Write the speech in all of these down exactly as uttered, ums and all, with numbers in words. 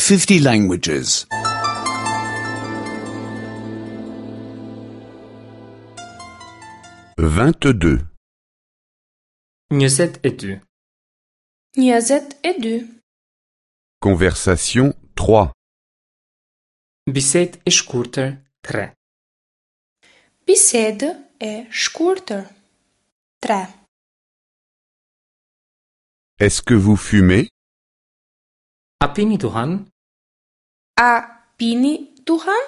fifty languages. vingt-deux. njëzet e dy. njëzet e dy. Conversation trois. Bisedë e shkurtër tre. Bisedë e shkurtër tre. Est-ce que vous fumez? A pini duhan? A pini duhan?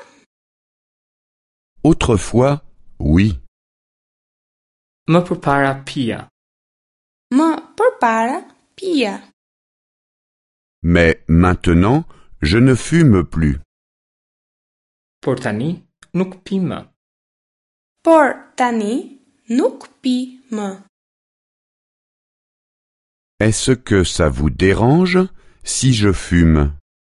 Autrefois, oui. Më përpara pija. Më përpara pija. Mais maintenant, je ne fume plus. Por tani nuk pi më. Por tani nuk pi më. Est-ce que ça vous dérange si je fume?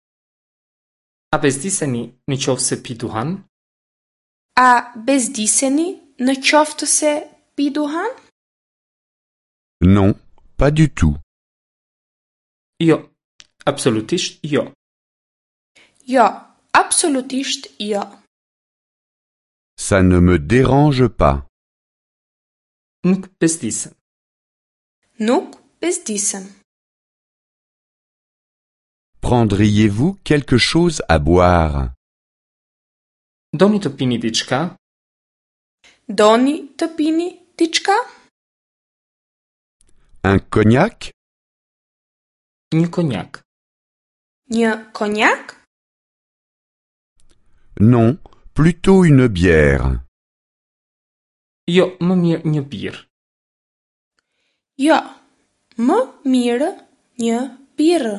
A bezdiseni në qoftë se pi duhan? A bezdiseni në qoftë se pi duhan? Non, pas du tout. Jo, absolutisht jo. Jo, absolutisht jo. Ça ne me dérange pas. Nuk bezdisem. Nuk bezdisem. Prendriez-vous quelque chose à boire? Doni të pini diçka? Doni të pini diçka? Un cognac? Një konjak. Një konjak? Non, plutôt une bière. Jo, më mirë një birë. Jo, më mirë një birë.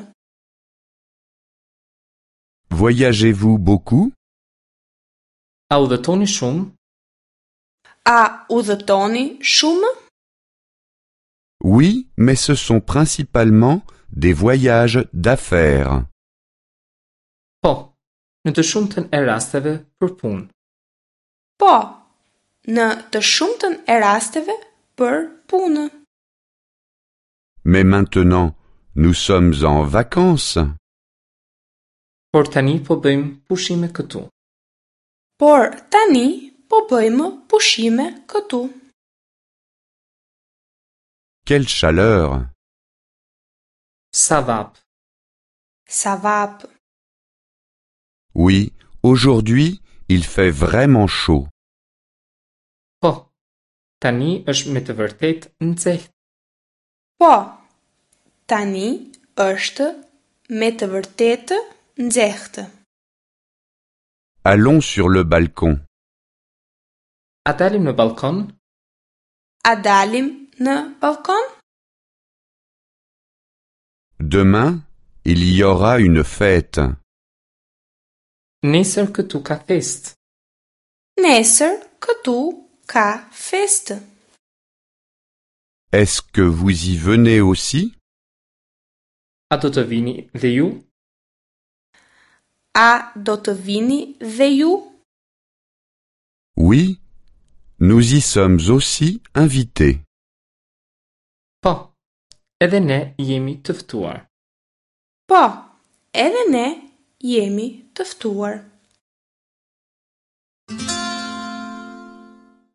Voyagez-vous beaucoup? A udhëtoni shumë? A udhëtoni shumë? Oui, mais ce sont principalement des voyages d'affaires. Po, në të shumtën e rasteve për punë. Po, në të shumtën e rasteve për punë. Mais maintenant, nous sommes en vacances. Por tani po bëjmë pushime këtu. Por tani po bëjmë pushime këtu. Quelle chaleur! Sa vap. Sa vap. Oui, aujourd'hui, il fait vraiment chaud. Po, tani është me të vërtet nxehtë. Po, tani është me të vërtetë nxehtë. Allons sur le balcon. A dalim në balkon? A dalim në balkon? Demain, il y aura une fête. Nesër këtu ka festë. Nesër këtu ka festë. Est-ce que vous y venez aussi? A do të vini dhe ju? A do të vini dhe ju? Oui, nous y sommes aussi invités. Po, edhe ne jemi të ftuar. Po, edhe ne jemi të ftuar.